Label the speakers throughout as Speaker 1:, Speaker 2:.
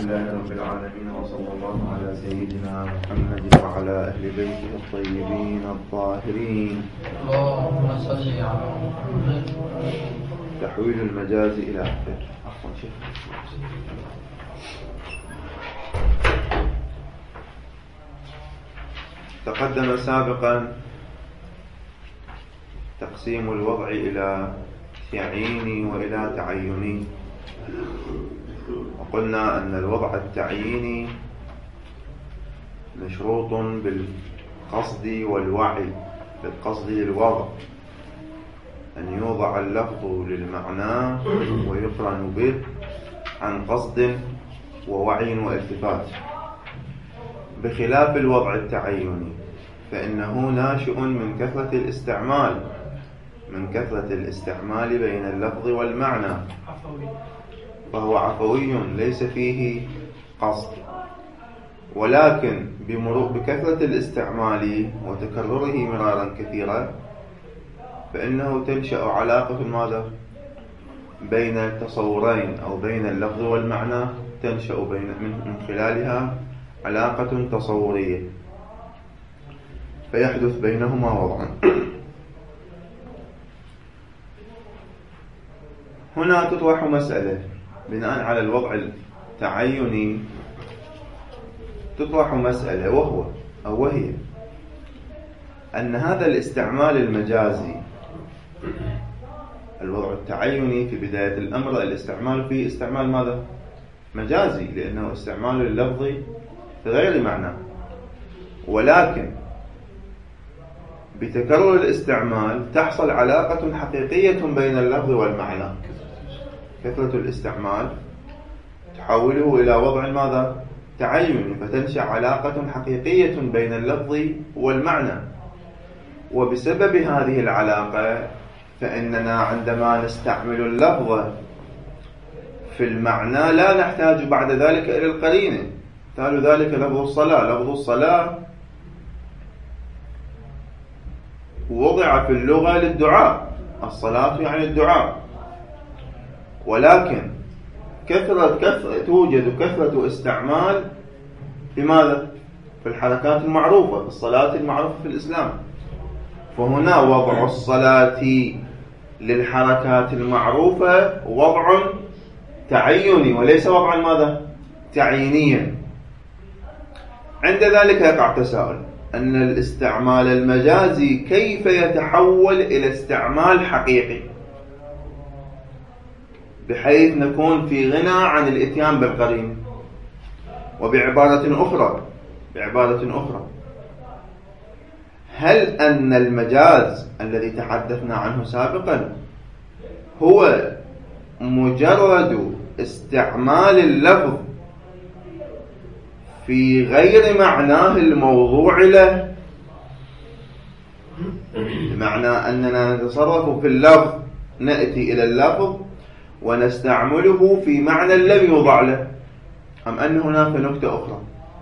Speaker 1: لله رب العالمين، وصلى الله على سيدنا محمد وعلى أهل بيته الطيبين الطاهرين.
Speaker 2: اللهم صل على محمد.
Speaker 1: تحويل المجاز إلى أكثر. عفوا شيخ. تقدم سابقا تقسيم الوضع إلى تعييني وإلى تعيني، وقلنا أن الوضع التعييني مشروط بالقصد والوعي. بالقصد للوضع، أن يوضع اللفظ للمعنى ويقرن به عن قصد ووعي والتفات، بخلاف الوضع التعيني فإنه ناشئ من كثرة الاستعمال بين اللفظ والمعنى، فهو عفوي ليس فيه قصد، ولكن بكثرة الاستعمال وتكرره مرارا كثيرا فإنه تنشأ علاقة ماذا؟ بين التصورين أو بين اللفظ والمعنى، تنشأ من خلالها علاقة تصورية، فيحدث بينهما وضعا. هنا تطرح مسألة بناء على الوضع التعيني، تطرح مسألة وهي أن هذا الاستعمال المجازي، الوضع التعيني في بداية الأمر الاستعمال فيه استعمال ماذا؟ مجازي، لأنه استعمال اللفظ في غير معنى، ولكن بتكرر الاستعمال تحصل علاقة حقيقية بين اللفظ والمعنى. كثرة الاستعمال تحوله إلى وضع ماذا؟ تعيني، فتنشأ علاقة حقيقية بين اللفظ والمعنى، وبسبب هذه العلاقة فإننا عندما نستعمل اللفظ في المعنى لا نحتاج بعد ذلك إلى القرينة. مثال ذلك لفظ الصلاة وضع في اللغة للدعاء، الصلاة يعني الدعاء، ولكن توجد كثرة استعمال في ماذا؟ في الحركات المعروفة، في الصلاة المعروفة في الإسلام، فهنا وضع الصلاة للحركات المعروفة وضع تعيني وليس وضعا ماذا؟ تعيينيا. عند ذلك يقع تساؤل أن الاستعمال المجازي كيف يتحول إلى استعمال حقيقي بحيث نكون في غنى عن الإتيان بالقرين. وبعبارة أخرى هل أن المجاز الذي تحدثنا عنه سابقا هو مجرد استعمال اللفظ في غير معناه الموضوع له، بمعنى أننا نتصرف في اللفظ، نأتي إلى اللفظ ونستعمله في معنى لم يوضع له، أم أن هناك نكتة أخرى؟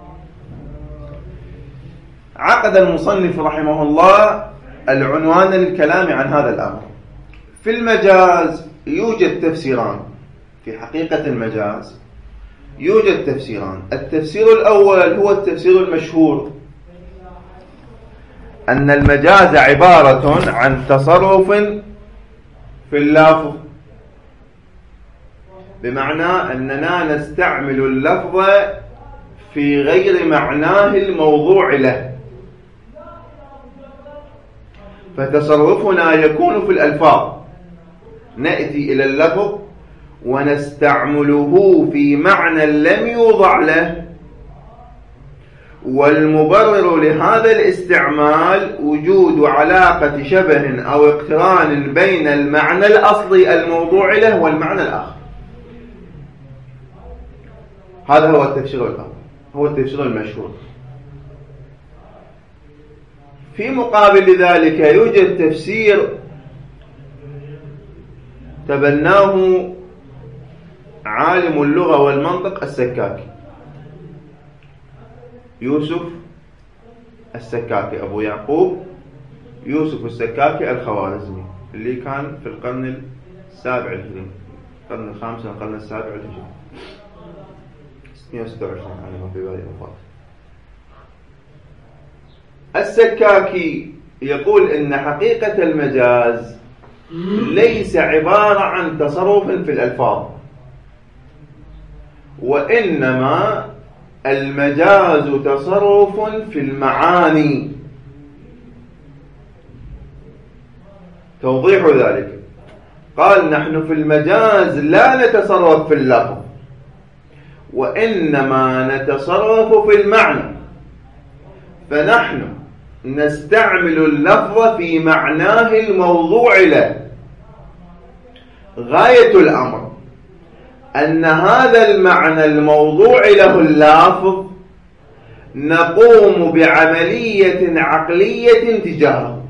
Speaker 1: عقد المصنف رحمه الله العنوان للكلام عن هذا الأمر. في المجاز يوجد تفسيران، في حقيقة المجاز يوجد تفسيران. التفسير الأول هو التفسير المشهور، أن المجاز عبارة عن تصرف في اللفظ، بمعنى أننا نستعمل اللفظ في غير معناه الموضوع له، فتصرفنا يكون في الألفاظ، نأتي إلى اللفظ ونستعمله في معنى لم يوضع له، والمبرر لهذا الاستعمال وجود علاقة شبه أو اقتران بين المعنى الأصلي الموضوع له والمعنى الآخر. هذا هو التفسير الأول، هو التفسير المشهور. في مقابل ذلك يوجد تفسير تبناه عالم اللغة والمنطق السكاكي، يوسف السكاكي، أبو يعقوب يوسف السكاكي الخوارزمي، اللي كان في القرن السابع الهجري، القرن الخامس والقرن السابع الهجري. 126 على ما في بالي وفات. السكاكي يقول إن حقيقة المجاز ليس عبارة عن تصرف في الألفاظ، وإنما المجاز تصرف في المعاني. توضيح ذلك قال: نحن في المجاز لا نتصرف في اللفظ، وإنما نتصرف في المعنى، فنحن نستعمل اللفظ في معناه الموضوع له. غاية الأمر أن هذا المعنى الموضوع له اللافظ نقوم بعملية عقلية تجاهه،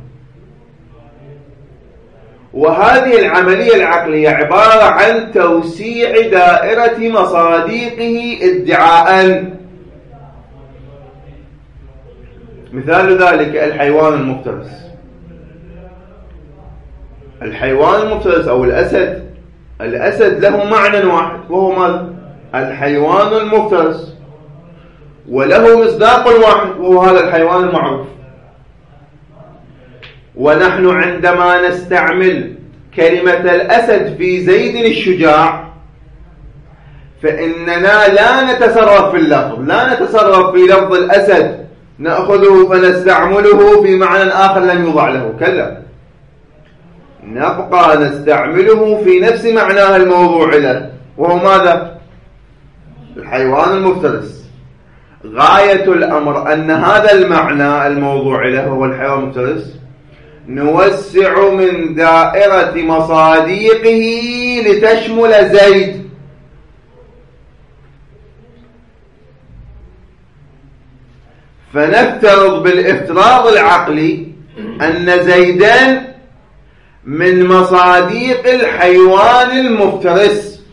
Speaker 1: وهذه العملية العقلية عبارة عن توسيع دائرة مصادقه ادعاءً. مثال ذلك الحيوان المفترس. الحيوان المفترس أو الأسد له معنى واحد، وهو ماذا؟ الحيوان المفترس، وله مصداق واحد، وهو هذا الحيوان المعروف. ونحن عندما نستعمل كلمة الأسد في زيد الشجاع فإننا لا نتصرف في اللفظ، لا نتصرف في لفظ الأسد نأخذه فنستعمله في معنى آخر لم يوضع له، كلا، نبقى نستعمله في نفس معناه الموضوع له، وهو ماذا؟ الحيوان المفترس. غاية الأمر أن هذا المعنى الموضوع له هو الحيوان المفترس نوسع من دائرة مصادقه لتشمل زيد. فنفترض بالافتراض العقلي أن زيدان من مصادق الحيوان المفترس،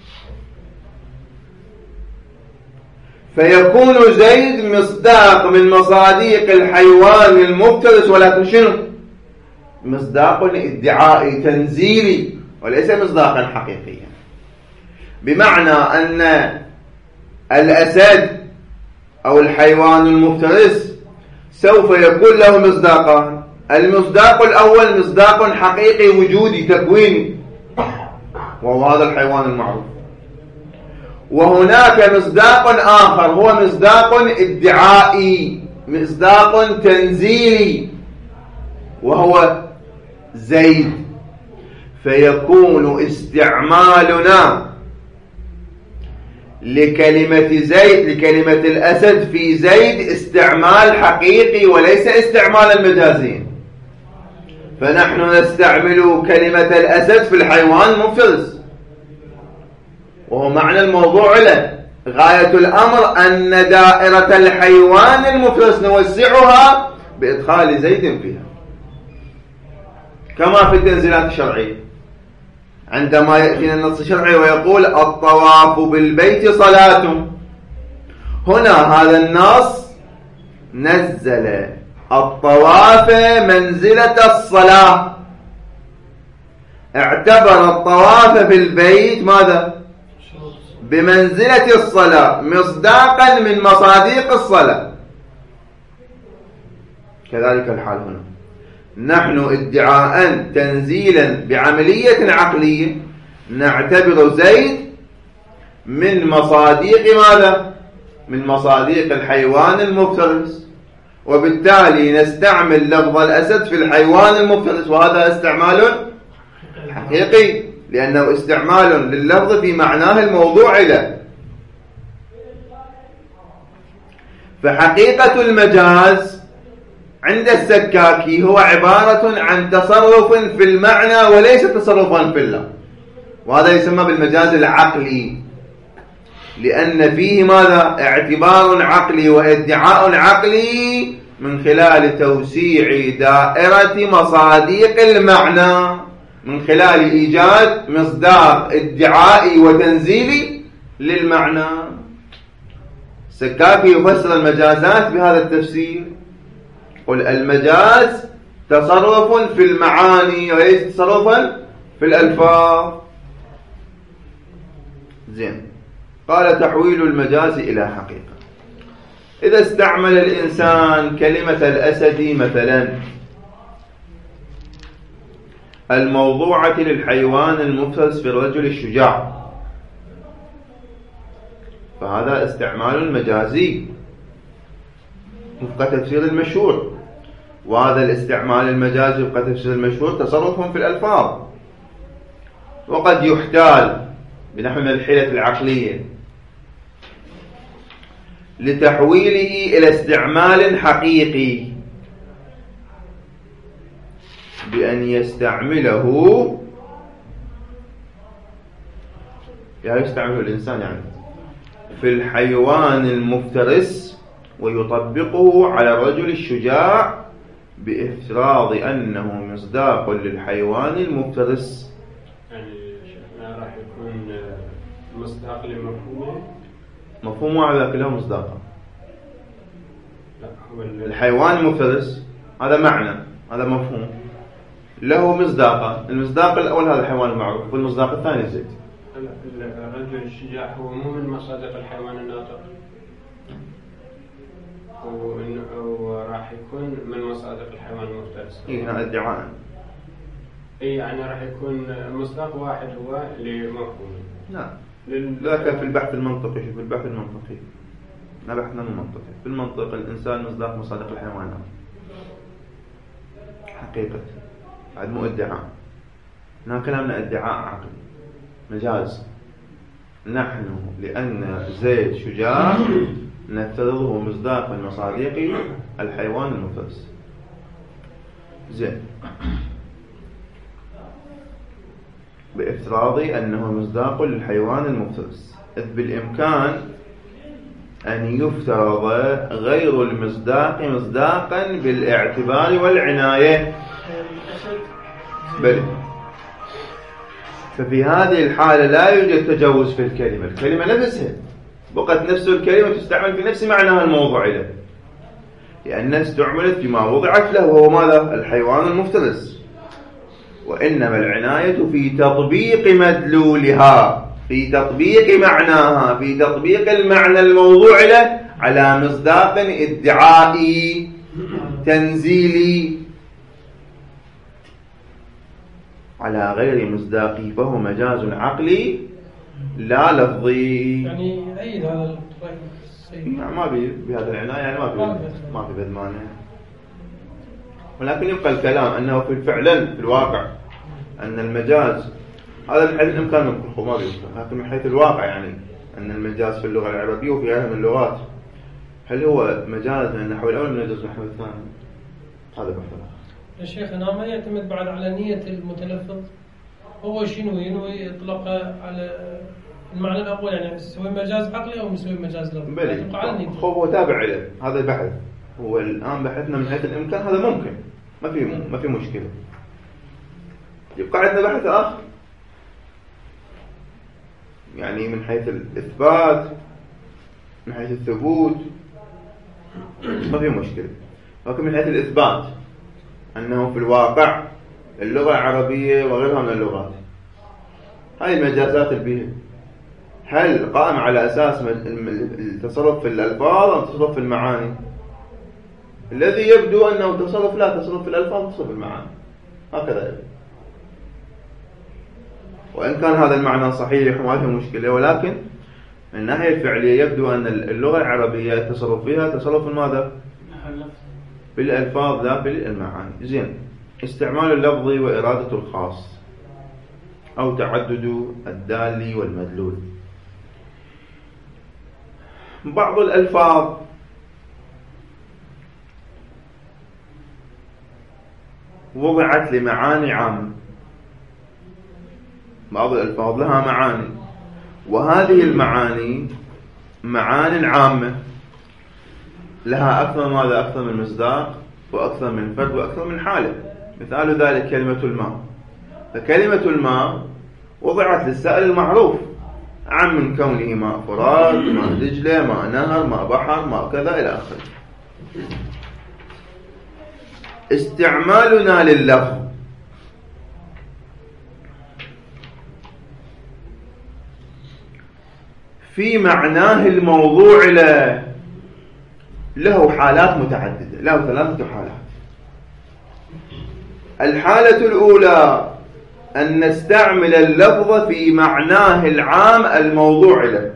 Speaker 1: فيكون زيد مصداق من مصادق الحيوان المفترس، ولكن شنو؟ مصداق ادعائي تنزيلي وليس مصداقا حقيقيا. بمعنى أن الأسد أو الحيوان المفترس سوف يكون له مصداقان. المصداق الأول مصداق حقيقي وجودي تكويني، وهو هذا الحيوان المعروف. وهناك مصداق آخر هو مصداق ادعائي، مصداق تنزيلي، وهو زيد. فيكون استعمالنا لكلمة زيد، لكلمة الأسد في زيد، استعمال حقيقي وليس استعمالا مجازيا. فنحن نستعمل كلمة الأسد في الحيوان المفترس، وهو معنى الموضوع له. غاية الأمر أن دائرة الحيوان المفترس نوسعها بإدخال زيد فيها، كما في التنزيلات الشرعية عندما يأتينا النص الشرعي ويقول الطواف بالبيت صلاة. هنا هذا النص نزل الطواف منزلة الصلاة، اعتبر الطواف في البيت ماذا؟ بمنزلة الصلاة، مصداقا من مصادق الصلاة. كذلك الحال هنا، نحن ادعاء تنزيلا بعملية عقلية نعتبر زيد من مصادق ماذا؟ من مصادق الحيوان المفترس، وبالتالي نستعمل لفظ الأسد في الحيوان المفترس، وهذا استعمال حقيقي لأنه استعمال لللفظ في معناه الموضوع له. فحقيقة المجاز عند السكاكي هو عبارة عن تصرف في المعنى وليس تصرفا في اللفظ، وهذا يسمى بالمجاز العقلي، لأن فيه ماذا؟ اعتبار عقلي وادعاء عقلي من خلال توسيع دائرة مصادق المعنى، من خلال إيجاد مصداق ادعائي وتنزيلي للمعنى. السكاكي يفسر المجازات بهذا التفسير، قل المجاز تصرف في المعاني وليس تصرفا في الألفاظ. زين، قال تحويل المجاز إلى حقيقة. إذا استعمل الإنسان كلمة الأسد مثلا الموضوعة للحيوان المفترس في الرجل الشجاع، فهذا استعمال مجازي وفق تفسير المشهور، وهذا الاستعمال المجازي وفق تفسير المشهور تصرف في الألفاظ، وقد يحتال بنحو من الحيلة العقلية لتحويله إلى استعمال حقيقي بأن يستعمله يستعمله الإنسان يعني في الحيوان المفترس ويطبقه على الرجل الشجاع بافتراض أنه مصداق للحيوان المفترس.
Speaker 3: يعني شيخنا راح يكون مصداق لمفهومه،
Speaker 1: مفهومه على كله مصداقا.
Speaker 3: لا هو
Speaker 1: الحيوان المفترس هذا معنى، هذا مفهوم له مصداقا. المصداق الأول هذا الحيوان المعروف، والمصداق الثاني زيت.
Speaker 3: الرجل الشجاع هو مو من مصادق الحيوان الناطق، هو راح يكون من مصادق الحيوان المفترس.
Speaker 1: هذا ادعاء.
Speaker 3: يعني راح يكون مصداق واحد هو لمفهومه.
Speaker 1: نعم. ذاك في البحث المنطقي. في البحث المنطقي لا بحثنا المنطقي. في المنطق الإنسان مصداق مصادق الحيوانات حقيقة، بعد مو ادعاء. هنا كلامنا ادعاء عقلي مجاز. نحن لأن زيد شجاع نفترضه مصداق من مصادق الحيوان المفترس. زين، بافتراض أنه مصداق للحيوان المفترس، إذ بالإمكان أن يفترض غير المصداق مصداقا بالاعتبار والعناية. بل ففي هذه الحالة لا يوجد تجوز في الكلمة. الكلمة نفسها بقت نفس الكلمة تستعمل في نفس معناها الموضوع له، لأنها استعملت فيما وضعت له وهو ماذا؟ الحيوان المفترس. وإنما العناية في تطبيق مدلولها، في تطبيق معناها، في تطبيق المعنى الموضوع له على مصداق ادعائي تنزيلي على غير مصداقي، فهو مجاز عقلي لا لفظي.
Speaker 4: يعني يؤيد هذا الرأي.
Speaker 1: ما بهذا العناية، يعني ما في بدمانه. ولكن يبقى الكلام أنه فعلا في الواقع أن المجاز هذا من حيث الإمكان نطلقه ما بيمكن، لكن من حيث الواقع يعني أن المجاز في اللغة العربية وفي غيرها من اللغات هل هو مجاز من النحو الأول من مجاز من النحو الثاني؟ هذا بحث آخر.
Speaker 4: يا شيخنا ما يعتمد بعد على نية المتلفظ، هو شنو ينوي يطلق على المعنى الأول، يعني يسوي مجاز عقلي أو يسوي مجاز لفظي.
Speaker 1: بلي هو تابع له هذا البحث. هو الآن بحثنا من حيث الإمكان هذا ممكن، ما في مشكلة. يبقى عندنا بحث آخر يعني من حيث الإثبات، من حيث الثبوت ما في مشكلة. لكن من حيث الإثبات أنه في الواقع اللغة العربية وغيرها من اللغات هاي المجازات البيئة هل قائم على أساس التصرف في الألفاظ أو التصرف في المعاني؟ الذي يبدو أنه تصرف في الألفاظ، تصرف في المعاني، هكذا يبدو. وإن كان هذا المعنى صحيح وما فيه مشكلة، ولكن من الناحية الفعلية يبدو أن اللغة العربية التصرف فيها تصرف ماذا؟ في الألفاظ لا في المعاني. زين، استعمال اللفظ وإرادة الخاص أو تعدد الدال والمدلول. بعض الألفاظ وضعت لمعاني عامة، بعض الألفاظ لها معاني، وهذه المعاني معان عامة لها أكثر من مصداق وأكثر من فرد وأكثر من حالة. مثال ذلك كلمة الماء. فكلمة الماء وضعت للسائل المعروف عام من كونه ماء فرات، ماء دجلة، ماء نهر، ماء بحر، ماء كذا إلى آخره. استعمالنا لللفظ في معناه الموضوع له حالات متعددة، له 3 حالات. الحالة الأولى أن نستعمل اللفظ في معناه العام الموضوع له،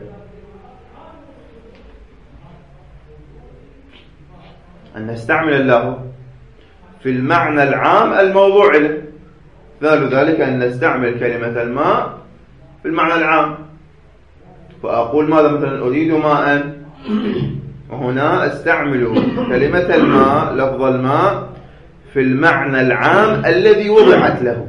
Speaker 1: أن نستعمل اللفظ في المعنى العام الموضوع له. مثال ذلك أن نستعمل كلمة الماء في المعنى العام، فأقول ماذا؟ مثلا أريد ماء، وهنا أستعمل كلمة الماء، لفظ الماء، في المعنى العام الذي وضعت له.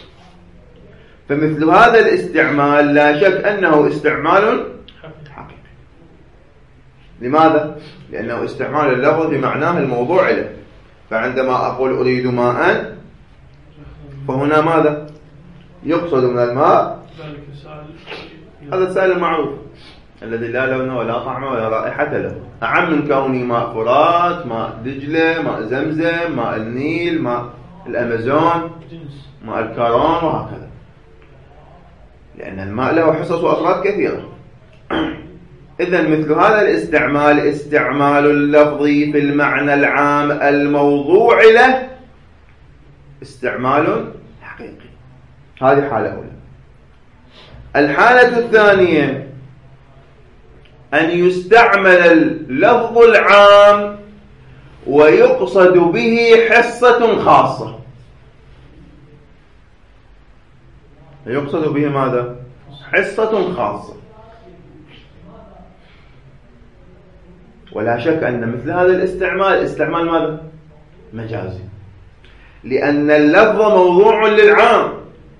Speaker 1: فمثل هذا الاستعمال لا شك أنه استعمال حقيقي. لماذا؟ لأنه استعمال اللفظ في معناه الموضوع له. فعندما أقول أريد ماء، فهنا ماذا يقصد من الماء؟ هذا السائل المعروف الذي لا لون ولا طعم ولا رائحة له، أعم من كوني ماء فرات، ماء دجلة، ماء زمزم، ماء النيل، ماء الأمازون، ماء الكارون، وهكذا. لأن الماء له حصص وأفراد كثيرة. إذن مثل هذا الاستعمال، استعمال اللفظ في المعنى العام الموضوع له، استعمال حقيقي. هذه حالة أولى. الحالة الثانية أن يستعمل اللفظ العام ويقصد به حصة خاصة. يقصد به ماذا؟ حصة خاصة. ولا شك أن مثل هذا الاستعمال استعمال ماذا؟ مجازي، لأن اللفظ موضوع للعام،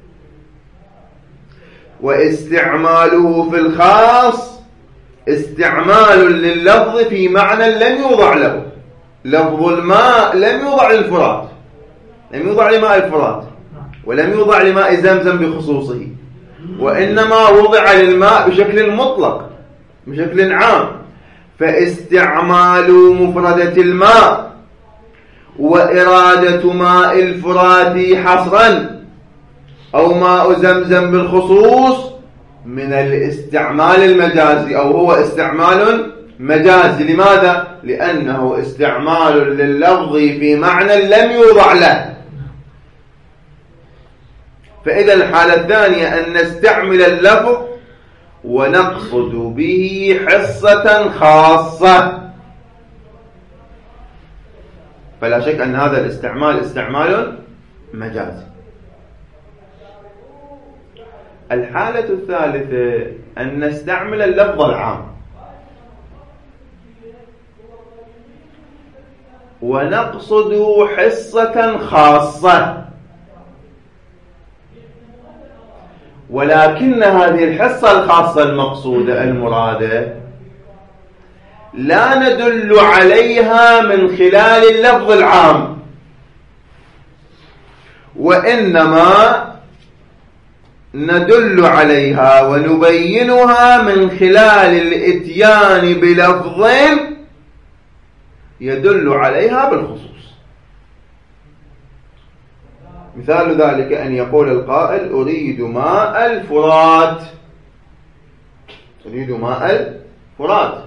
Speaker 1: واستعماله في الخاص استعمال لللفظ في معنى لم يوضع له. لفظ الماء لم يوضع للفرات، لم يوضع لماء الفرات، ولم يوضع لماء زمزم بخصوصه، وإنما وضع للماء بشكل مطلق، بشكل عام. فاستعمال مفردة الماء وإرادة ماء الفرات حصرا أو ماء زمزم بالخصوص من الاستعمال المجازي، أو هو استعمال مجازي. لماذا؟ لأنه استعمال لللفظ في معنى لم يوضع له. فإذا الحالة الثانية أن نستعمل اللفظ ونقصد به حصة خاصة، فلا شك أن هذا الاستعمال استعمال مجازي. الحالة الثالثة أن نستعمل اللفظ العام ونقصد حصة خاصة، ولكن هذه الحصة الخاصة المقصودة المرادة لا ندل عليها من خلال اللفظ العام، وإنما ندل عليها ونبينها من خلال الإتيان بلفظ يدل عليها بالخصوص. مثال ذلك أن يقول القائل أريد ماء الفرات، أريد ماء الفرات.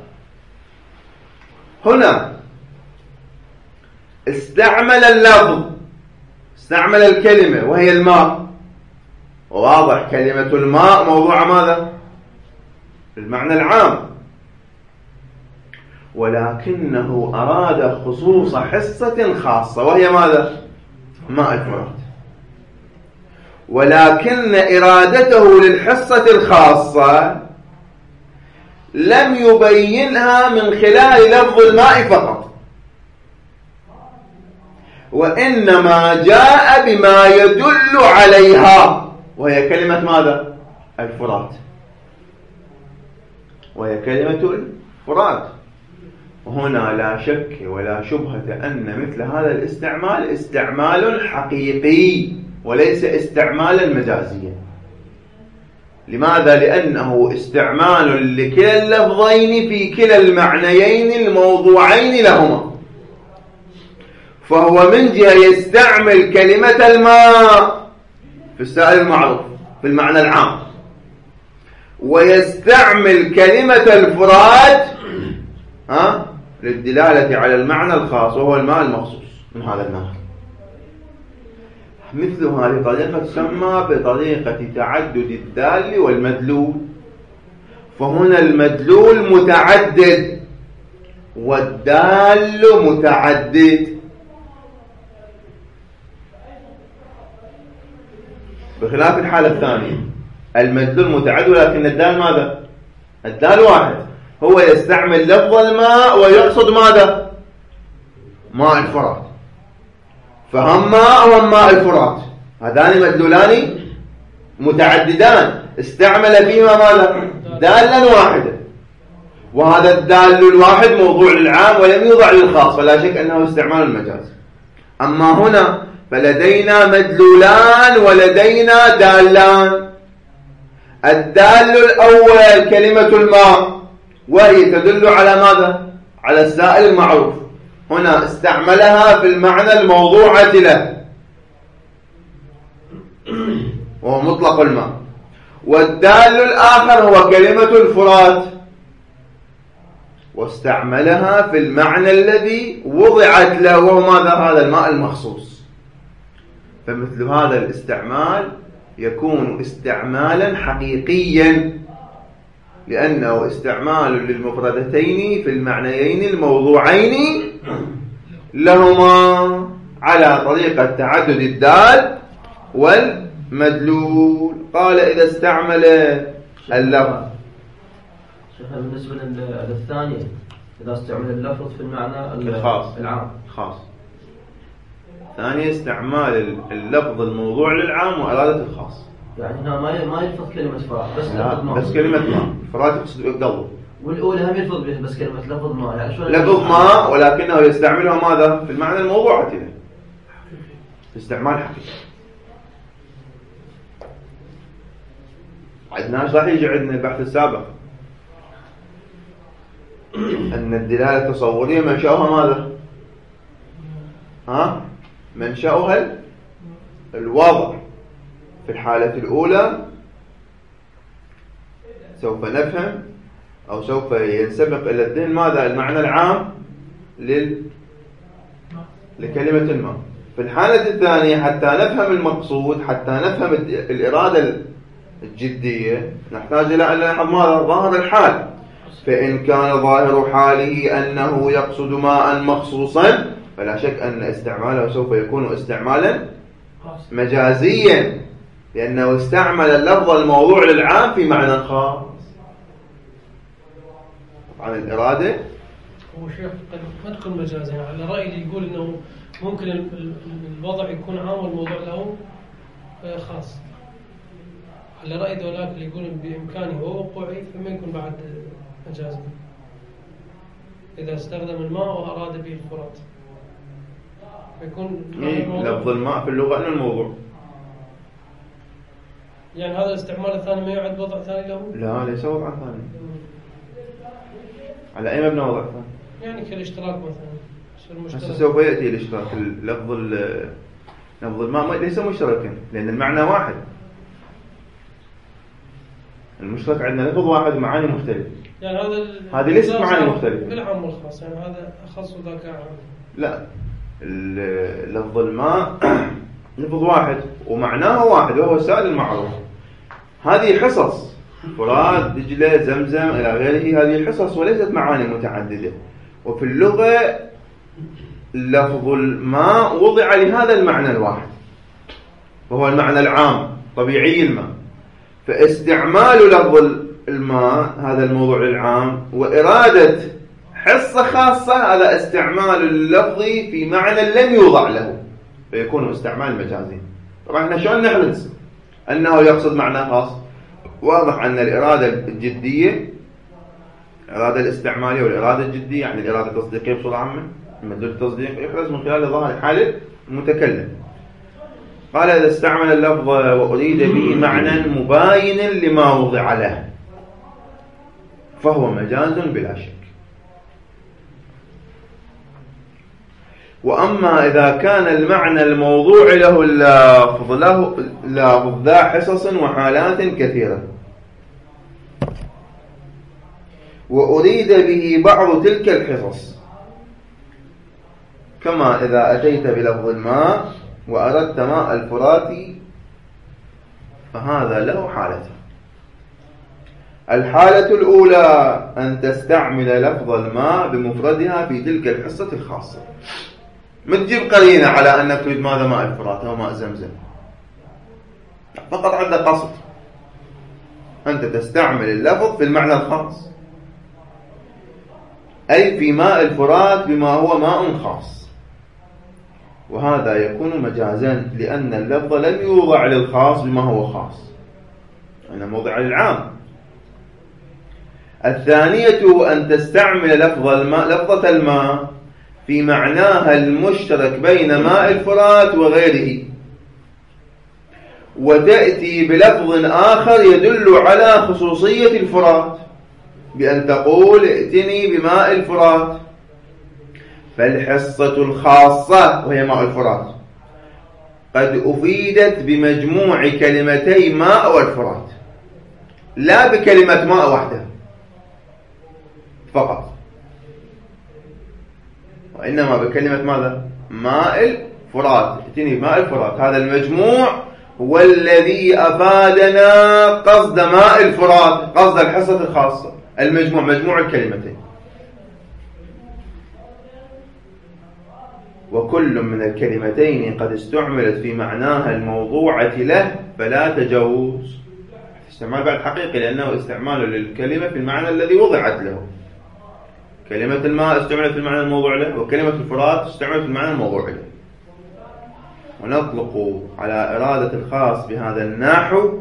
Speaker 1: هنا استعمل اللفظ، استعمل الكلمة وهي الماء، وواضح كلمة الماء موضوع ماذا؟ المعنى العام، ولكنه أراد خصوص حصة خاصة وهي ماذا؟ ماء الفرات. ولكن إرادته للحصة الخاصة لم يبينها من خلال لفظ الماء فقط، وإنما جاء بما يدل عليها وهي كلمة ماذا؟ الفرات، وهي كلمة الفرات. هنا لا شك ولا شبهة أن مثل هذا الاستعمال استعمال حقيقي وليس استعمالا مجازيا. لماذا؟ لأنه استعمال لكلا اللفظين في كلا المعنيين الموضوعين لهما. فهو من جهة يستعمل كلمة الماء في السائل المعروف في المعنى العام، ويستعمل كلمة الفراد للدلالة على المعنى الخاص وهو الماء المخصوص من هذا الماء. مثل هذه الطريقة تسمى بطريقة تعدد الدال والمدلول. فهنا المدلول متعدد والدال متعدد، بخلاف الحالة الثانية المدلول متعدد ولكن الدال ماذا؟ الدال واحد. هو يستعمل لفظ الماء ويقصد ماذا؟ ماء الفرات. فهم ماء وهم ماء الفرات، هذان مدلولان متعددان استعمل فيهما ماذا؟ دالا واحدا. وهذا الدال الواحد موضوع للعام ولم يوضع للخاص، فلا شك أنه استعمال المجاز. أما هنا فلدينا مدلولان ولدينا دالان. الدال الأول كلمة الماء وهي تدل على ماذا؟ على السائل المعروف. هنا استعملها في المعنى الموضوعة له وهو مطلق الماء. والدال الآخر هو كلمة الفرات واستعملها في المعنى الذي وضعت له وهو ماذا؟ هذا الماء المخصوص. فمثل هذا الاستعمال يكون استعمالا حقيقيا لأنه استعمال للمفردتين في المعنيين الموضوعين لهما على طريقة تعدد الدال والمدلول. قال إذا استعمل اللفظ.
Speaker 5: بالنسبة للثانية إذا استعمل اللفظ في المعنى
Speaker 1: الخاص
Speaker 5: العام
Speaker 1: خاص. ثانية استعمال اللفظ الموضوع للعام وإرادة الخاص.
Speaker 5: يعني هنا ما يلفظ كلمة فرات
Speaker 1: بس كلمة ماء. فرات يقصد قلبه.
Speaker 5: والأولى هم يلفظ بس كلمة لفظ ماء. يعني
Speaker 1: لفظ ماء ولكنه يستعملها ماذا؟ في المعنى الموضوع له استعمال حقيقي. عندنا راح يجي عندنا البحث السابق أن الدلالة التصورية منشأها ماذا؟ منشأها الوضع. في الحالة الأولى سوف نفهم أو سوف ينسبق إلى الذهن ماذا؟ المعنى العام لكلمة الماء. في الحالة الثانية حتى نفهم المقصود، حتى نفهم الإرادة الجدية، نحتاج إلى أن نلاحظ ماذا؟ ظاهر الحال. فإن كان ظاهر حاله أنه يقصد ماء مخصوصا فلا شك أن استعماله سوف يكون استعمالا مجازيا لأنه استعمل اللفظ الموضوع للعام في معنى خاص. طبعا الإرادة
Speaker 4: هو شيخ قد ما تكون مجازا، يعني على رأي اللي يقول أنه ممكن الوضع يكون عام والموضوع له خاص. على رأي ذولاك اللي يقول بإمكانه ووقوعي فما يكون بعد مجازا إذا استخدم الماء وأراد به الفرات يكون
Speaker 1: لفظ الماء في اللغة أنه الموضوع.
Speaker 4: يعني هذا الاستعمال الثاني ما يعد وضع ثاني له؟
Speaker 1: لا ليس وضع ثاني. على أي مبنى وضع ثاني؟
Speaker 4: يعني كالاشتراك مثلا.
Speaker 1: هسه سوف يأتي الاشتراك. لفظ الماء ليس مشتركا لأن المعنى واحد. المشترك عندنا لفظ واحد معاني مختلفة.
Speaker 4: يعني
Speaker 1: هذه ليست معاني مختلفة.
Speaker 4: بالعام والخاص يعني هذا أخص وذاك عام.
Speaker 1: لا لفظ الماء لفظ واحد ومعناه واحد وهو السائل المعروف. هذه حصص فرات دجلة زمزم إلى غيره، هذه حصص وليست معاني متعددة. وفي اللغة لفظ الماء وضع لهذا المعنى الواحد وهو المعنى العام طبيعي الماء. فاستعمال لفظ الماء هذا الموضوع العام وإرادة حصة خاصة هذا استعمال اللفظ في معنى لم يوضع له فيكون استعمال مجازي. طبعا احنا شلون نحرز أنه يقصد معنى خاص؟ واضح أن الإرادة الجدية الإرادة الاستعمالية والإرادة الجدية يعني الإرادة التصديقية بصورة عامة المدلول التصديق يحرز من خلال ظاهر حال المتكلم. قال إذا استعمل اللفظ وأريد به معنى مباين لما وضع له فهو مجاز بلا شك. وأما إذا كان المعنى الموضوع له اللفظ ذا حصص وحالات كثيرة وأريد به بعض تلك الحصص، كما إذا أتيت بلفظ الماء وأردت ماء الفرات فهذا له حالتان. الحالة الأولى أن تستعمل لفظ الماء بمفردها في تلك الحصة الخاصة، ما تجيب قرينة على أنك تريد ماذا ماء الفرات أو ماء زمزم، فقط عندك قصد، أنت تستعمل اللفظ في المعنى الخاص، أي في ماء الفرات بما هو ماء خاص، وهذا يكون مجازا لأن اللفظ لم يوضع للخاص بما هو خاص، إنما وضع للعام. الثانية أن تستعمل لفظة الماء في معناها المشترك بين ماء الفرات وغيره، وتأتي بلفظ آخر يدل على خصوصية الفرات بأن تقول ائتني بماء الفرات، فالحصة الخاصة وهي ماء الفرات قد أفيدت بمجموع كلمتي ماء والفرات، لا بكلمة ماء وحدها فقط، وإنما بكلمة ماذا؟ ماء الفرات، ائتني بماء الفرات. هذا المجموع هو الذي أفادنا قصد ماء الفرات، قصد الحصة الخاصة، المجموع مجموع الكلمتين. وكل من الكلمتين قد استعملت في معناها الموضوعة له فلا تجوز استعمال بعد حقيقي، لأنه استعمال للكلمة في المعنى الذي وضعت له. كلمة الماء استعملت في المعنى الموضوع له، وكلمة الفرات استعملت في المعنى الموضوع له. ونطلق على إرادة الخاص بهذا النحو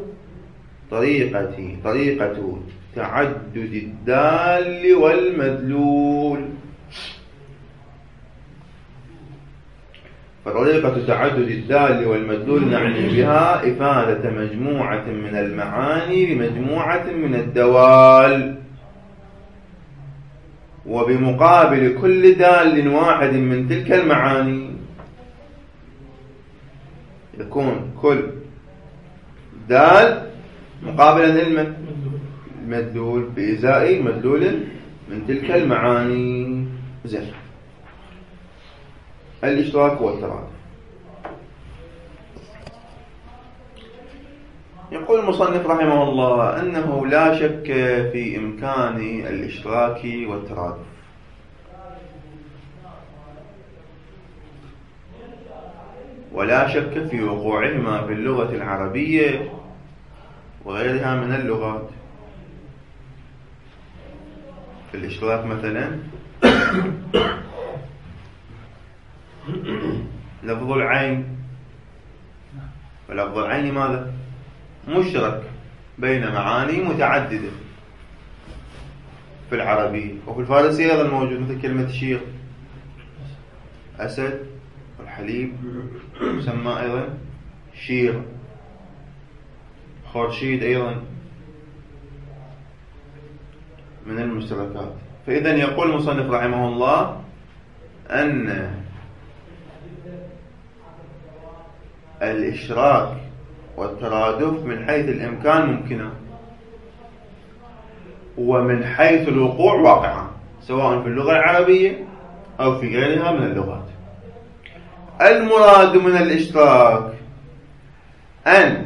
Speaker 1: طريقة تعدد الدال والمدلول. فطريقة تعدد الدال والمدلول نعني بها إفادة مجموعة من المعاني بمجموعة من الدوال، وبمقابل كل دال واحد من تلك المعاني يكون كل دال مقابلا المدلول بإزاء مدلول من تلك المعاني. زين، الاشتراك والترادف. يقول المصنف رحمه الله أنه لا شك في إمكان الاشتراك والترادف، ولا شك في وقوعهما في اللغة العربية وغيرها من اللغات. في الاشتراك مثلا لفظ العين، ولفظ العين ماذا؟ مشترك بين معاني متعددة في العربية، وفي الفارسية أيضا موجود، مثل كلمة شير، أسد، والحليب يسمى أيضا شير، خورشيد أيضا من المشتركات. فإذا يقول المصنف رحمه الله أن الإشراك والترادف من حيث الإمكان ممكنة، ومن حيث الوقوع واقعا، سواء في اللغة العربية أو في غيرها من اللغات. المراد من الإشراك أن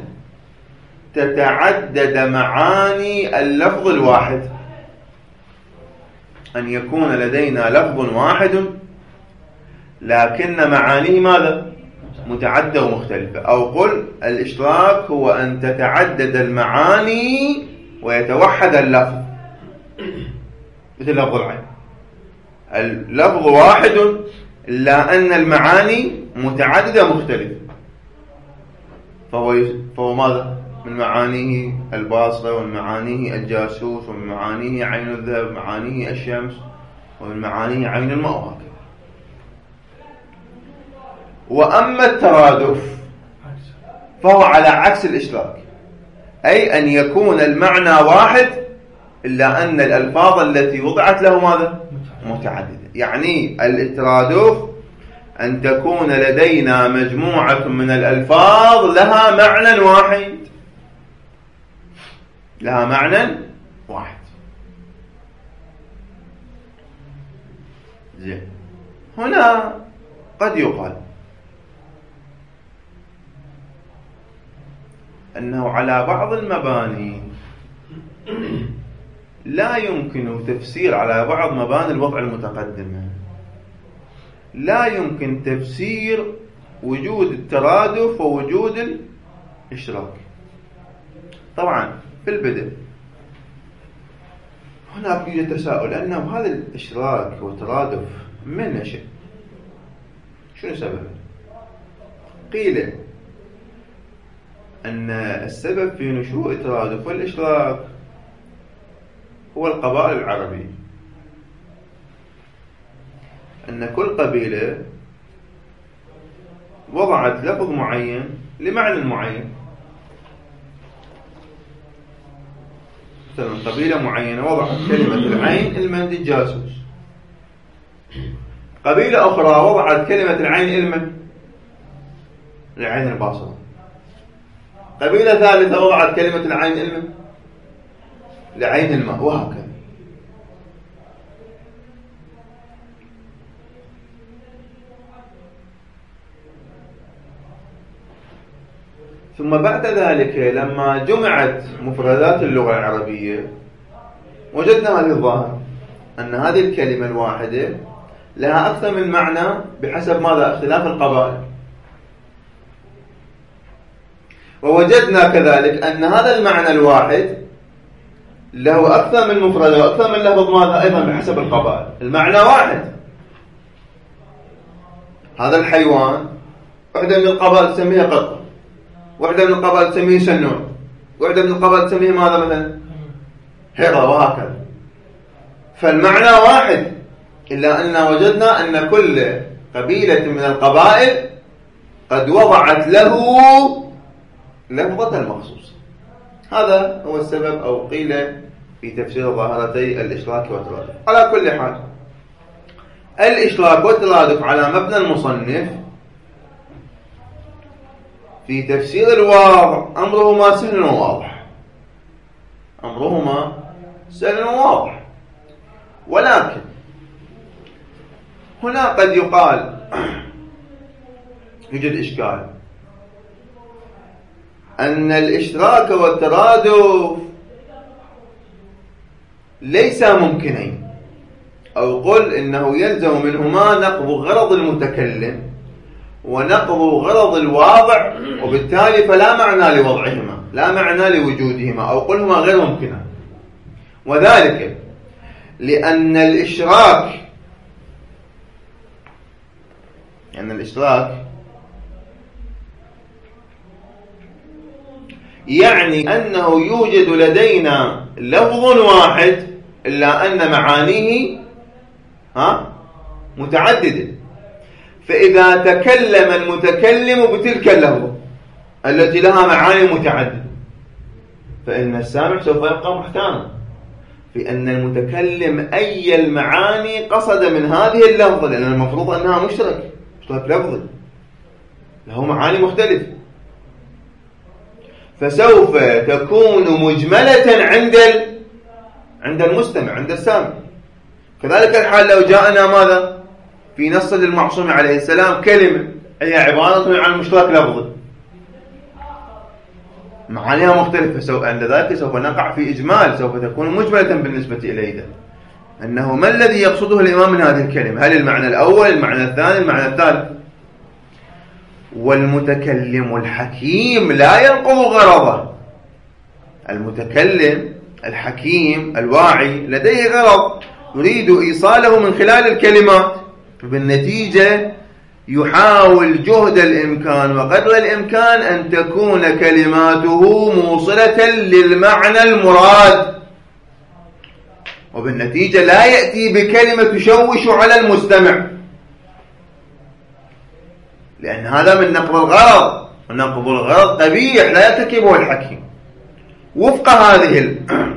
Speaker 1: تتعدد معاني اللفظ الواحد، أن يكون لدينا لفظ واحد لكن معانيه ماذا؟ متعددة ومختلفة. أو قل الإشراك هو أن تتعدد المعاني ويتوحد اللفظ، مثل لفظ العين، اللفظ واحد إلا أن المعاني متعددة مختلفة، فهو ماذا؟ من معانيه الباصرة، ومن معانيه الجاسوس، ومن معانيه عين الذهب، ومن معانيه الشمس، ومن معانيه عين الماء، وهكذا. وأما الترادف فهو على عكس الإشراك، أي أن يكون المعنى واحد إلا أن الألفاظ التي وضعت له ماذا؟ متعددة. يعني الترادف أن تكون لدينا مجموعة من الألفاظ لها معنى واحد، لها معنى واحد. زين، هنا قد يقال أنه على بعض المباني لا يمكن تفسير، على بعض مباني الوضع المتقدمة لا يمكن تفسير وجود الترادف ووجود الإشراك. طبعا في البدء هناك يوجد تساؤل أنه هذا الإشراك والترادف من نشأ؟ شنو سببه؟ قيل أن السبب في نشوء الترادف والإشراك هو القبائل العربية، أن كل قبيلة وضعت لفظ معين لمعنى معين. مثلا قبيلة معينة وضعت كلمة العين المن الجاسوس، قبيلة أخرى وضعت كلمة العين المن العين الباصرة، قبيلة ثالثة وضعت كلمة العين المن لعين الماء، وهكذا. ثم بعد ذلك لما جمعت مفردات اللغة العربية وجدنا هذه الظاهرة، أن هذه الكلمة الواحدة لها أكثر من معنى بحسب ماذا؟ اختلاف القبائل. ووجدنا كذلك أن هذا المعنى الواحد له أكثر من مفرد وأكثر من لفظ ماذا؟ أيضا بحسب القبائل. المعنى واحد، هذا الحيوان واحدة من القبائل تسميها قطة، واحدة من القبائل تسميه سنون، واحدة من القبائل تسميه ماذا مثلا؟ هرة، وهكذا. فالمعنى واحد، إلا أننا وجدنا أن كل قبيلة من القبائل قد وضعت له لفظة المخصوص. هذا هو السبب، أو قيل في تفسير ظاهرتي الإشراك والترادف. على كل حال، الإشراك والترادف على مبنى المصنف في تفسير الواضح أمرهما سهل وواضح، أمرهما سهل وواضح. ولكن هنا قد يقال يوجد إشكال أن الإشراك والترادف ليس ممكنين، أو قل إنه يلزم منهما نقض غرض المتكلم ونقض غرض الواضع، وبالتالي فلا معنى لوضعهما، لا معنى لوجودهما، أو قل هما غير ممكنة. وذلك لأن الإشراك يعني أنه يوجد لدينا لفظ واحد إلا أن معانيه متعددة. فإذا تكلم المتكلم بتلك اللفظة التي لها معاني متعددة، فإن السامع سوف يبقى محتاما في أن المتكلم أي المعاني قصد من هذه اللفظة، لأن المفروض أنها مشترك لفظي له معاني مختلفة، فسوف تكون مجملة عند المستمع، عند السامع. كذلك الحال لو جاءنا ماذا في نص للمعصوم عليه السلام كلمة هي عبارة عن مشترك لفظي معانيها مختلفة، عند ذلك سوف نقع في إجمال، سوف تكون مجملة بالنسبة إلينا، أنه ما الذي يقصده الإمام من هذه الكلمة؟ هل المعنى الأول، المعنى الثاني، المعنى الثالث؟ والمتكلم الحكيم لا ينقض غرضه. المتكلم الحكيم الواعي لديه غرض يريد إيصاله من خلال الكلمات، فبالنتيجة يحاول جهد الإمكان وقدر الإمكان أن تكون كلماته موصلة للمعنى المراد، وبالنتيجة لا يأتي بكلمة تشوش على المستمع، لأن هذا من نقض الغرض، ونقض الغرض قبيح لا يرتكبه الحكيم. وفق هذه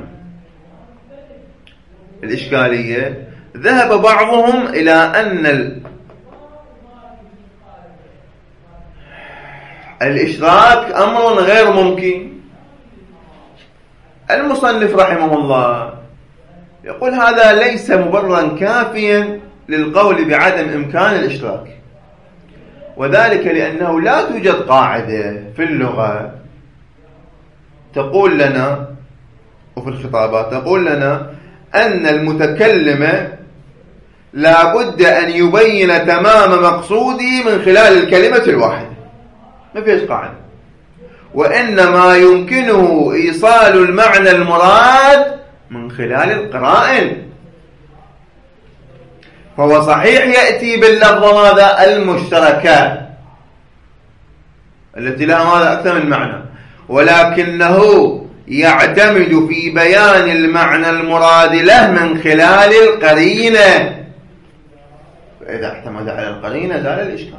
Speaker 1: الإشكالية ذهب بعضهم إلى أن الإشراك أمر غير ممكن. المصنف رحمه الله يقول هذا ليس مبررا كافيا للقول بعدم إمكان الإشراك، وذلك لأنه لا توجد قاعدة في اللغة تقول لنا وفي الخطابات تقول لنا أن المتكلم لا بد أن يبين تمام مقصودي من خلال الكلمة الواحدة، ما فيش قاعدة، وإنما يمكنه إيصال المعنى المراد من خلال القرائن. فهو صحيح يأتي باللفظ ماذا؟ المشتركة التي لها ماذا؟ أكثر من معنى، ولكنه يعتمد في بيان المعنى المراد له من خلال القرينة، فإذا اعتمد على القرينة زال الإشكال.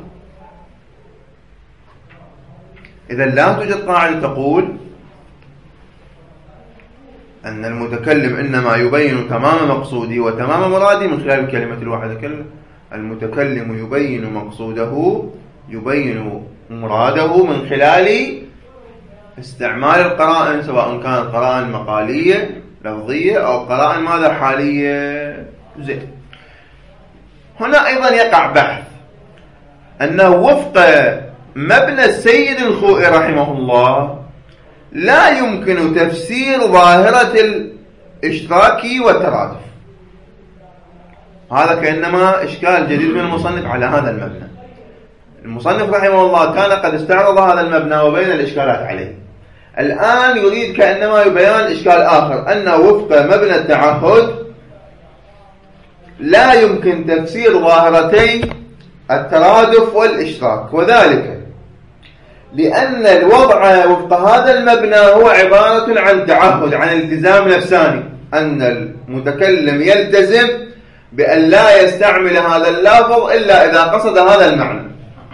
Speaker 1: إذا لا توجد قاعدة تقول أن المتكلم إنما يبين تمام مقصودي وتمام مرادي من خلال الكلمة الواحدة. المتكلم يبين مقصوده، يبين مراده من خلال استعمال القرائن، سواء كانت قرائن مقالية لفظية أو قرائن ماذا؟ حالية. زين. هنا أيضا يقع بحث أنه وفق مبنى السيد الخوئي رحمه الله لا يمكن تفسير ظاهرة الاشتراك والترادف. هذا كأنما إشكال جديد من المصنف على هذا المبنى. المصنف رحمه الله كان قد استعرض هذا المبنى وبين الإشكالات عليه، الآن يريد كأنما بيان إشكال آخر، أنه وفق مبنى التعهد لا يمكن تفسير ظاهرتي الترادف والاشتراك، وذلك لأن الوضع وفق هذا المبنى هو عبارة عن تعهد، عن التزام نفساني، أن المتكلم يلتزم بأن لا يستعمل هذا اللفظ إلا إذا قصد هذا المعنى،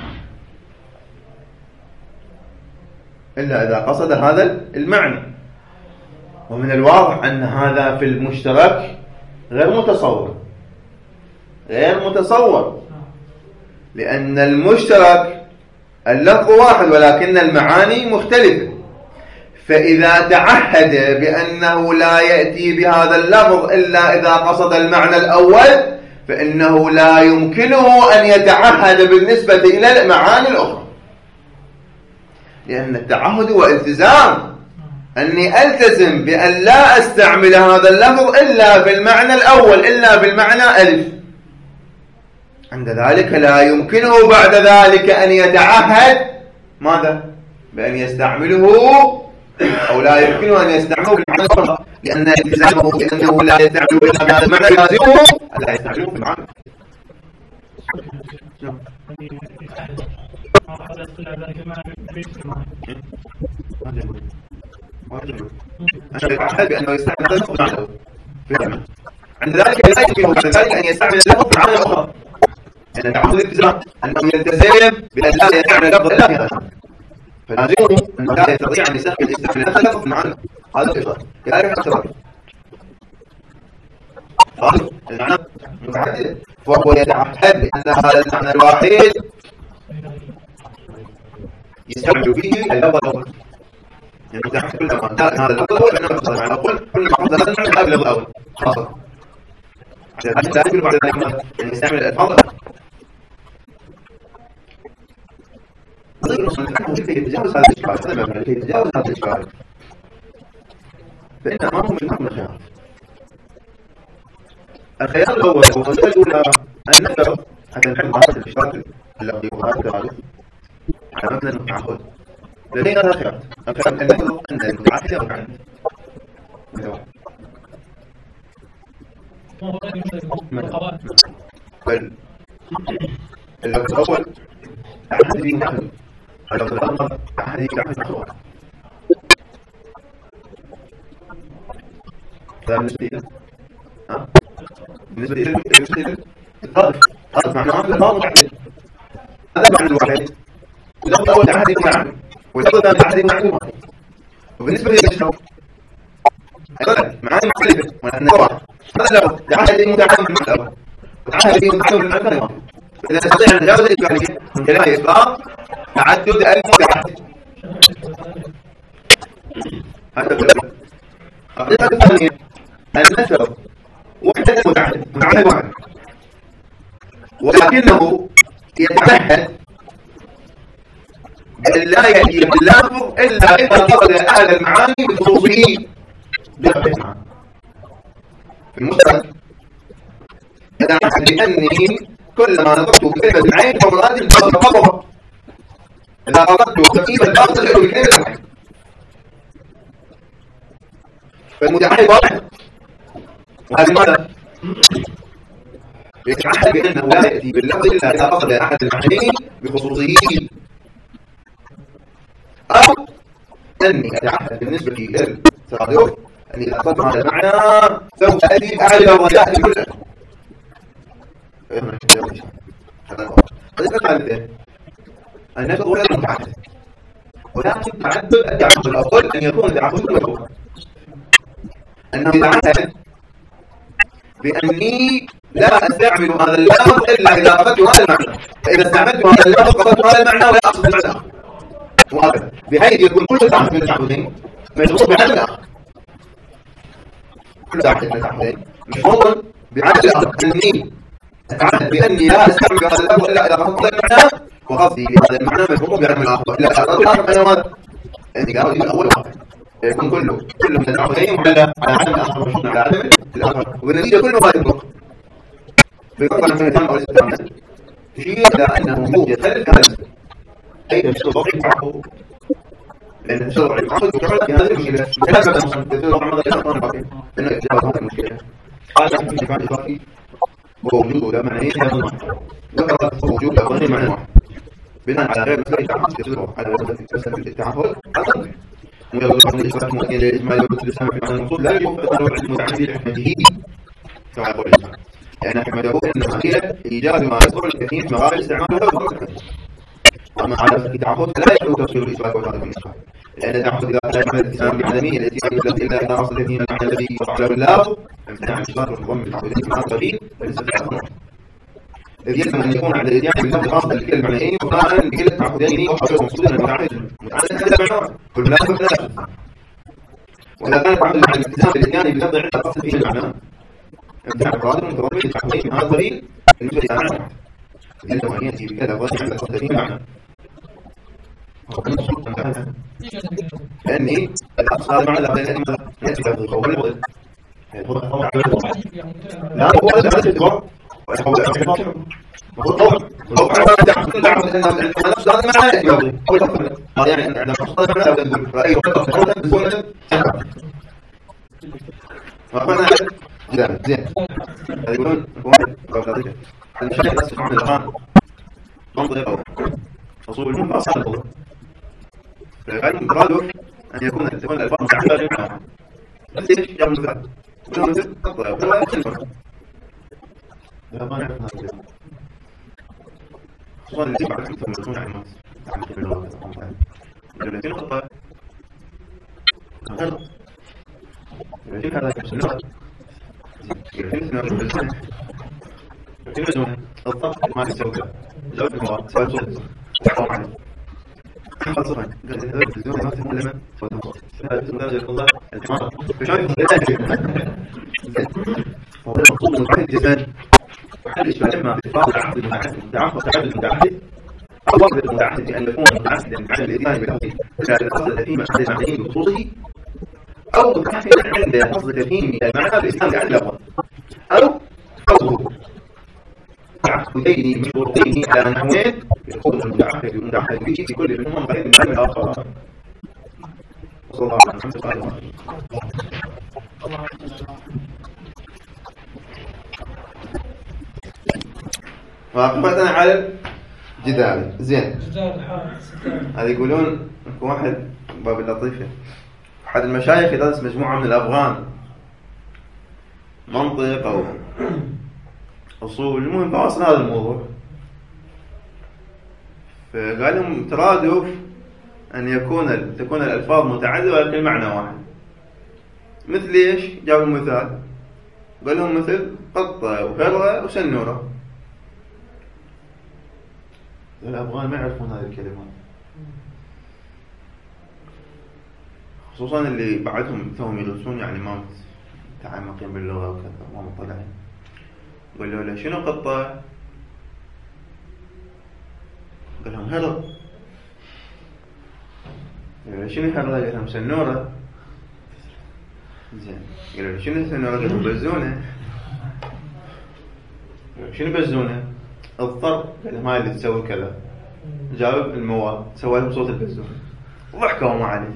Speaker 1: إلا إذا قصد هذا المعنى. ومن الواضح أن هذا في المشترك غير متصور، غير متصور، لأن المشترك اللفظ واحد ولكن المعاني مختلفة، فإذا تعهد بأنه لا يأتي بهذا اللفظ إلا إذا قصد المعنى الأول فإنه لا يمكنه أن يتعهد بالنسبة إلى المعاني الأخرى، لأن التعهد هو التزام، أني ألتزم بأن لا أستعمل هذا اللفظ إلا بالمعنى الأول، إلا بالمعنى ألف. عند ذلك لا يمكنه بعد ذلك أن يتعهد ماذا؟ بأن يستعمله، أو لا يمكنه أن يستعمله بالمعنى الأخرى، لأن التزامه بأنه لا يستعمله إلا بهذا المعنى لازمه لا يستعمله بالمعنى. بأنه يستعمل اللفظ بالمعنى الأول، عند ذلك لا يمكنه بعد ذلك أن يستعمل اللفظ بالمعنى الأخرى، لأن تعهد الالتزام أنه يلتزم بأن لا يستعمل اللفظ إلا بهذا المعنى، فلازمه أنه لا يستطيع أن يستعمل نفس اللفظ بالمعنى هذا الإشارة. كذلك الاشتراك المعنى متعدد، فهو يتعهد بأن هذا المعنى الواحد يستعمل فيه اللفظ الأول، يعني متعهد كل ما كان هذا اللفظ الأول فإنه يقصد المعنى الأول، كل ما قصد هذا المعنى قبل اللفظ الأول خاصة، عشان لا يمكن بعد ذلك أن يستعمل الألفاظ. لكي يتجاوز هذا الإشكال، لكي يتجاوز هذا الإشكال فإن أمامهم من خيار. الخيار الأول هو الوسيلة الأولى أن نفرض حتى نحل ظاهرة الاشتراك اللفظي وظاهرة الترادف على مثل المتعهد. لدينا ثلاث خيارات. الخيار أن نفرض أن المتعهد يرجع اللفظ الأول تعهد به نحن، اللفظ الآخر تعهد به نحن. بالنسبة إلى الترادف معناه اللفظ متعدد، هذا المعنى الواحد، واللفظ الأول تعهد به نحن واللفظ الثاني تعهد به نحن. وبالنسبة للاشتراك أيضا معاني مختلفة ولكنها واحد، هذا اللفظ تعهد به متعهد بالمعنى الأول وتعهد به متعهد بالمعنى الثاني. إذا نستطيع أن نتجاوز الإشكالية من خلال إطلاق تعدد المتعهد. هذا الكلام. الطريقة الثانية أن نفرض وحدة المتعهد، متعهد واحد، ولكنه يتعهد بأن لا يأتي باللفظ إلا إذا قصد أهل المعاني بخصوصه بغير المعاني. في المشترك يتعهد بأني كلما نطقت بكلمة العين فمراد الباطل فقط. إذا أردت تركيب الباطل فإنه بكلمة العين. فالمتعهد واحد. وهذا ماذا؟ يتعهد بأنه لا يأتي باللفظ إلا إذا قصد أحد المعنيين بخصوصه، أو أني أتعهد بالنسبة للترادف أني إذا قصدت هذا المعنى سوف أتي بأعلى وضعات كلها. هذا الثالث أن نشرط غير المتعهد، ولكن تعدد التعهد الأفضل أن يكون التعهد مشروعا، أنه يتعهد بأني لا أستعمل هذا اللفظ إلا إذا قصدت هذا المعنى، فإذا استعملت هذا اللفظ قصدت هذا المعنى ولا أقصد المعنى، وهكذا بحيث يكون كل تعهد من التعهدين مشروط بعدد الآخر. كل تعهد من التعهدين مشروط بعدد الآخر، أني أتعهد بأني لا أستعمل هذا اللفظ إلا إذا قصدت هذا المعنى، وقصدي بهذا المعنى مشروط بعدد الآخر إلا إذا قصدت هذا المعنى. يعني قالوا الأول والآخر يكون كله من التعهدين معلّى على عدد الآخر مشروط على عدد الآخر، والنتيجة كله ما يطلق بقطع من التام أو الاستعمال تشير إلى أنه يوجد خلل كامل، أي تشتغل ضغط التعهد، لأن الشرع التعهد يتعلق بهذه المشكلة. ثلاثة مصنف تسير رحمة الله أصلا باقي أنه يتجاوز هذه المشكلة. قال في الدفاع الإضافي هو وجوده معنيين لا ضمن، ذكر وجود أولين معنى واحد بناء على غير مسألة التعهد تسير على مسألة التعهد أصلا مجرد أن الإثبات مؤكد للإجمال والإسلام في معنى المقصود لا يوفق التنوع المتعدد لحكمته كما يقول الإسلام، لأن حكمته إنما هي إيجاد ما يصلح للكثير في مغارب استعماله له. أما على التعهد لا يحدث تفسير الإثبات والتعهد بالنسبة، لأن التعهد إذا لا يحمل الاتسام بعدمية التي يحدث إلا إذا أصل الذين المعنى الذي يصح له الله امتناع الإثبات والنظام بالتعهدين في هذا الدليل فالاستثناء، إذ يلزم أن يكون على الإتيان باللفظ خاصة لكلا المعنيين وقراء لكلا التعهدين وحصول مقصودا المتعهد هذا معنى كل لا يكون لا. وإذا كان التعهد مع الالتزام بالإتيان باللفظ عند القصد فيه المعنى امتناع القادر متضمن التعهدين في هذا الدليل بالنسبة إلى معنى يلزم أن يأتي بكذا وجه عند القصد فيه المعنى. لأني الأصل هذا معنى لأن يأتي بلفظ أو باللفظ لا هو هذا الاعتبار وهو تعرف أن نفس هذا معنى يأتي بلفظ يعني أن عندما تصل معنى لا تقول رأيه وقصد بسهولة فأخوانا زين هذا يقولون واحد قبل المشاهد بس في القرآن منطقة أصول المهم أصل الضوء فالغالب مرادف أن تكون الألفاظ متعددة جميعا بس إيش يعمل مثال وكل مثل قطة وكل مثل لا ما نعرف هذا الكلام خصوصا اللي يجب على كتب مكتون عن الناس تعمل كل اللغة التي نقطة غلط يجب هذا كبسنات يجب الضغط ما يسوي زود المواد سواء صوت تحرم عنه خلصنا هذا الزوج ما تتكلم هذا درجة الله الحمار بشايف هو المطلوب من الجسد وحل إشبال إما باتفاق العقد المتعهد تعهد المتعهد أو وقت المتعهد بأن يكون متعهدا على الإتيان باللفظ إلى القصد التفهيم أحد المعنيين بخصوصه، أو متعهدا عند قصد التفهيم المعنى بالإسلام عن اللفظ، أو قصده تعهدين مشروطين على نحوين يكون المتعهد والمتعهد به في كل منهما غير من الآخر. صلى الله عليه وسلم. وقفتنا على الجدال. زين هذا يقولون واحد باب اللطيفة أحد المشايخ يدرس مجموعة من الأفغان منطق أو أصول المهم فأصل هذا الموضوع، فقال لهم ترادف أن تكون الألفاظ متعددة ولكن معنى واحد. مثل إيش؟ جابوا مثال قال لهم مثل قطة وفرة وسنورة. الأفغان ما يعرفون هذه الكلمات، خصوصا اللي بعدهم توهم يدرسون يعني ما متعمقين باللغة وكذا ما مطلعين. قالوا له شنو قطة؟ قال لهم هرب. قالوا شنو هرب؟ قال لهم سنورة. زين قالوا شنو سنورة؟ قال لهم بزونة. شنو بزونة؟ اضطر. قال لهم هاي اللي تسوي كذا. جاوب المواد سوى لهم صوت البزونة وضحكوا ما عليه.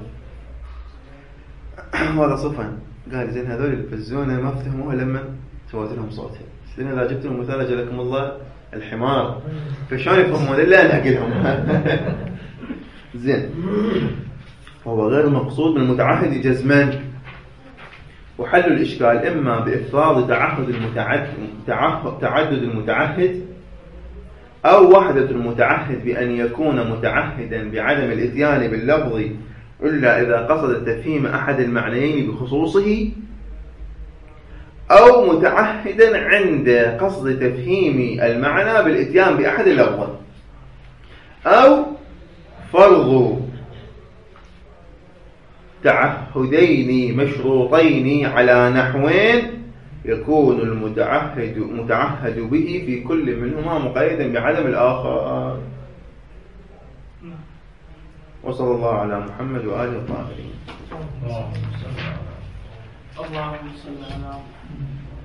Speaker 1: هذا صفن. قال زين هذول البزونة ما افتهموها لما سويت لهم صوتها. لأن إذا جبت لهم مثال جلكم الله الحمار فشلون يفهمون إلا أنا أقلهم. زين هو غير مقصود من المتعهد جزما. وحل الإشكال إما بإفراد تعدد المتعهد أو وحدة المتعهد بأن يكون متعهدا بعدم الإتيان باللفظ إلا إذا قصد تفهيم أحد المعنيين بخصوصه، أو متعهدا عند قصد تفهيم المعنى بالإتيان بأحد اللفظين، أو فرض تعهدين مشروطين على نحوين يكون المتعهد به في كل منهما مقيدا بعدم الآخر. وصلى الله على محمد وآله الطاهرين.
Speaker 2: اللهم صل على